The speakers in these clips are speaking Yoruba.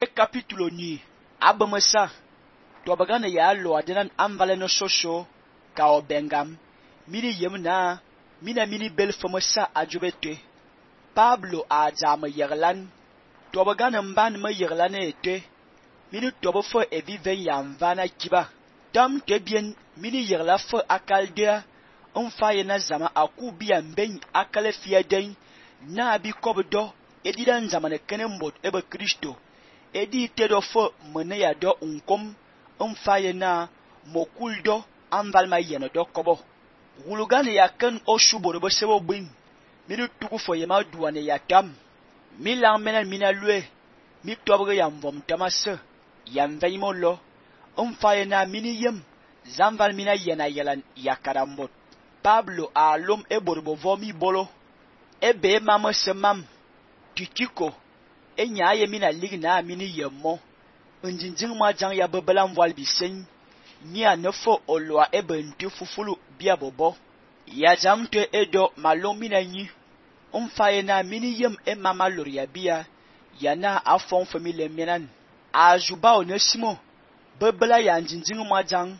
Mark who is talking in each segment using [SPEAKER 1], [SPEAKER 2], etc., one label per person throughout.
[SPEAKER 1] Capítulo ni abamasa tobagana ya lo adenan amvale no shosho ka obengam mini yemna mini bel famasa ajubete Pablo a jama yaglan tobagana mban ma yaglane ete mini tobofo eviven yamvana kiba dam tebien mini yagla fo akaldea onfaye na zama akubia mben akale fiaden na bi kobdo edidan zamane kenembot ebe Kristo edi tedo fo mene ya do unkom onfaye na mokuldo anvalma yeno do kobo wulugane ya ken oshuboro bo sebo bin minu tugu fo yema duane ya tam milang mena mina lue mi tobge ya mvom tamase yam veimolo onfaye na mini yem zamval mina yena yelan ya karambot Pablo a lom eborbo vomi bolo ebe mama semam Tikiko enya ye mina ligna mini yemmo njinjing ma jang ya bebelam voil bisen ni anefo olwa ebentu fufulu bia bobo ya jamte edo malomina nyi umfaye na mini yem mama loria bia yana afon famile minan ajuba onesimo bebela ya njinjing ma jang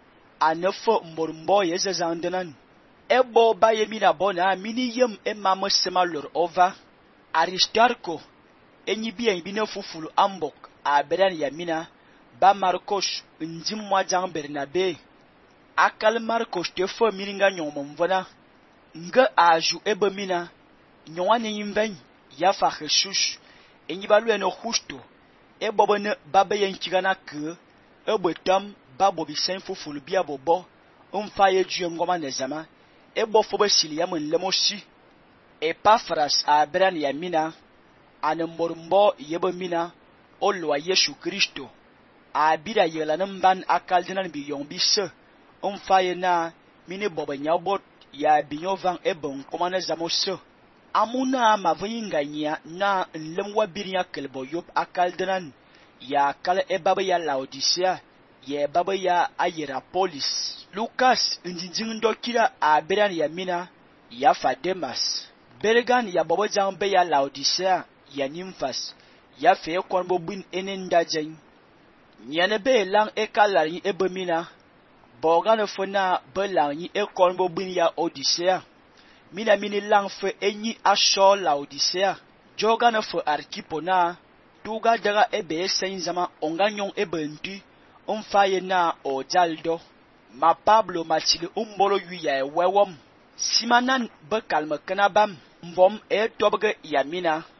[SPEAKER 1] anefo mbormbo ye zezandenan ebo ba ye mina bona mini yem mama semalor over Aristarko enyi bien bine fufulu ambok a beran yamina ba Marcos njim mwajang Bernabe akal Marcos te fo mininga nyomomvona nga aju ebe mina nywane yimven ya fa Jesus enyi balwe no justo ebobone babe yenkigana ke ebetam babobi sen fufulu bia bobo umfaye juye ngoma nezama ebo fobe sili ya lemosi Epafras a beran yamina anembormbo yebe mina olwa Yesu Kristo a bida yelanin ban akaldinan bi yongbi se onfaye na mini bobe nyabot ya binyovan ebon komane zamose amuna mavayinga nya na nlemwa birinya kelbo yop akaldinan ya kala ebabe ya Laodicea ye babe ya Hierapolis Lucas njinjing ndokira a beran yamina ya Fademas Bergan ya bobo jambe ya Laodicea ya Nymphas ya fe konbo bin enenda jen nyane be lang ekalari ebemina bogane fona belangi konbo bin ya Odicea mina mini lang fe enyi asho Laodicea jogane fo Arkipona tuga daga ebe senzama onganyon ebentu onfaye na ojaldo ma Pablo machile umbolo yu ya wewom simanan be kalme kanabam mvom tobge yamina